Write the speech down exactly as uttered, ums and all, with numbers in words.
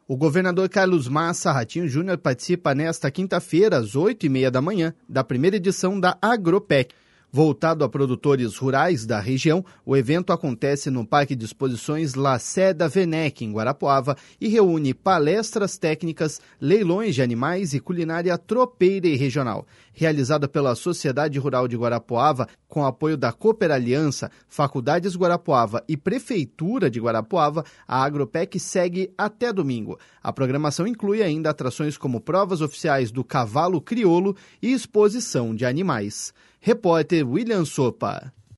O governador Carlos Massa Ratinho Júnior participa nesta quinta-feira, às oito e meia da manhã, da primeira edição da Agropec. Voltado a produtores rurais da região, o evento acontece no Parque de Exposições Lacerda Werneck, em Guarapuava, e reúne palestras técnicas, leilões de animais e culinária tropeira e regional. Realizada pela Sociedade Rural de Guarapuava, com apoio da Cooper Aliança, Faculdades Guarapuava e Prefeitura de Guarapuava, a Agropec segue até domingo. A programação inclui ainda atrações como provas oficiais do cavalo crioulo e exposição de animais. Repórter William Sopa.